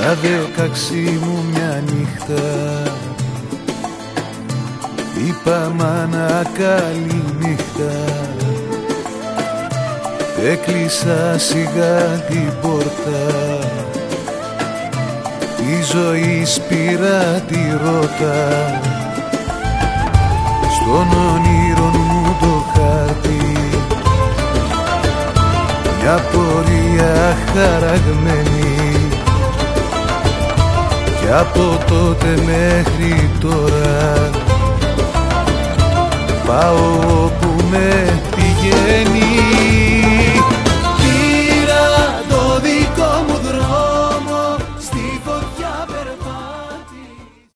Στα 16 μου μια νύχτα είπα μάνα καλή νύχτα. Έκλεισα σιγά την πόρτα, τη ζωή πήρα τη ρότα. Στον όνειρο μου το χάρτη μια πορεία χαραγμένη, κι από τότε μέχρι τώρα πάω όπου με πηγαίνει.